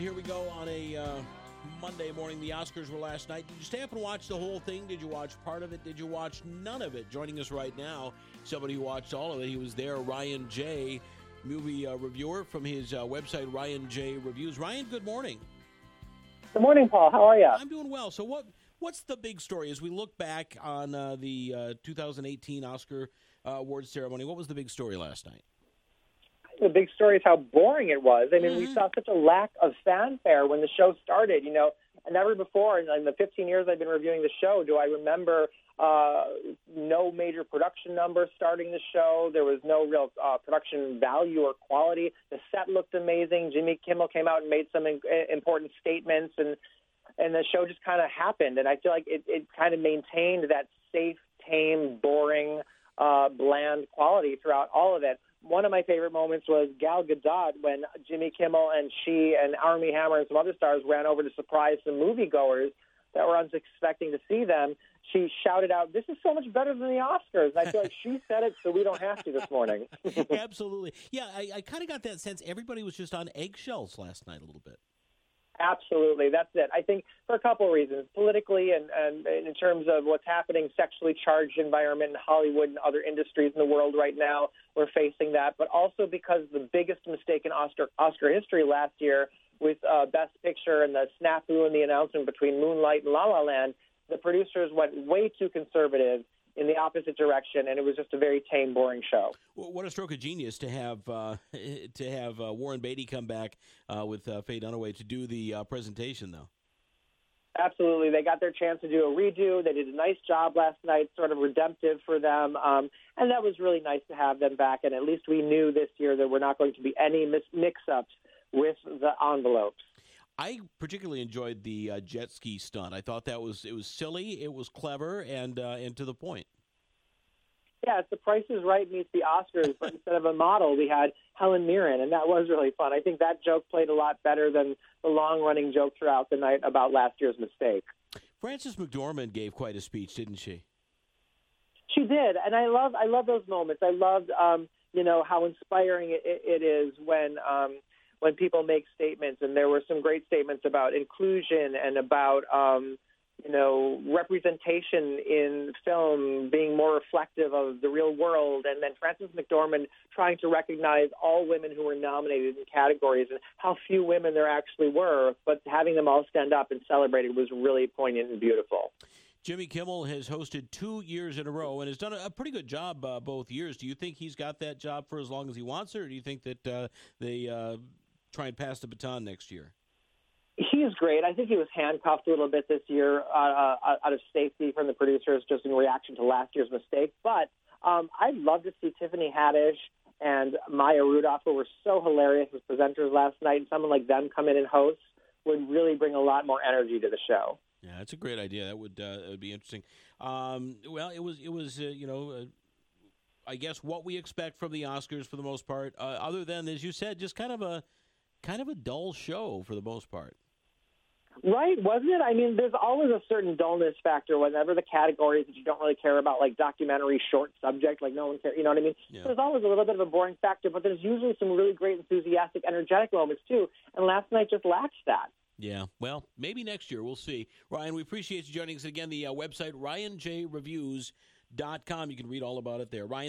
Here we go on a Monday morning. The Oscars were last night. Did you stay up and watch the whole thing? Did you watch part of it? Did you watch none of it? Joining us right now, somebody who watched all of it. He was there, Ryan J., movie reviewer from his website, Ryan J. Reviews. Ryan, good morning. Good morning, Paul. How are you? I'm doing well. So what's the big story? As we look back on the 2018 Oscar awards ceremony, what was the big story last night? The big story is how boring it was. I mean, we saw such a lack of fanfare when the show started. You know, never before in the 15 years I've been reviewing the show do I remember no major production numbers starting the show. There was no real production value or quality. The set looked amazing. Jimmy Kimmel came out and made some important statements, and the show just kind of happened. And I feel like it kind of maintained that safe, tame, boring, bland quality throughout all of it. One of my favorite moments was Gal Gadot when Jimmy Kimmel and she and Armie Hammer and some other stars ran over to surprise some moviegoers that were unexpecting to see them. She shouted out, "This is so much better than the Oscars." And I feel like she said it so we don't have to this morning. Absolutely. Yeah, I kind of got that sense everybody was just on eggshells last night a little bit. Absolutely. That's it. I think for a couple of reasons, politically and in terms of what's happening, sexually charged environment in Hollywood and other industries in the world right now, we're facing that. But also because the biggest mistake in Oscar history last year with Best Picture and the snafu in the announcement between Moonlight and La La Land, the producers went way too conservative in the opposite direction, and it was just a very tame, boring show. Well, what a stroke of genius to have Warren Beatty come back with Faye Dunaway to do the presentation, though. Absolutely. They got their chance to do a redo. They did a nice job last night, sort of redemptive for them, and that was really nice to have them back, and at least we knew this year there were not going to be any mix-ups with the envelopes. I particularly enjoyed the jet ski stunt. I thought it was silly, it was clever, and to the point. Yeah, it's The Price is Right meets the Oscars, but instead of a model, we had Helen Mirren, and that was really fun. I think that joke played a lot better than the long-running joke throughout the night about last year's mistake. Frances McDormand gave quite a speech, didn't she? She did, and I love those moments. I loved, how inspiring it is when people make statements, and there were some great statements about inclusion and about, representation in film being more reflective of the real world, and then Frances McDormand trying to recognize all women who were nominated in categories and how few women there actually were, but having them all stand up and celebrate it was really poignant and beautiful. Jimmy Kimmel has hosted 2 years in a row and has done a pretty good job both years. Do you think he's got that job for as long as he wants it, or do you think that they try and pass the baton next year? He's great. I think he was handcuffed a little bit this year out of safety from the producers just in reaction to last year's mistake. But I'd love to see Tiffany Haddish and Maya Rudolph, who were so hilarious as presenters last night, and someone like them come in and host would really bring a lot more energy to the show. Yeah, that's a great idea. That would be interesting. It was I guess what we expect from the Oscars for the most part, other than, as you said, just kind of a dull show for the most part. Right, wasn't it? I mean, there's always a certain dullness factor whenever the categories that you don't really care about, like documentary, short subject, like no one cares, you know what I mean? Yeah. There's always a little bit of a boring factor, but there's usually some really great, enthusiastic, energetic moments, too, and last night just lacked that. Yeah, well, maybe next year. We'll see. Ryan, we appreciate you joining us again. The website, RyanJReviews.com. You can read all about it there. Ryan.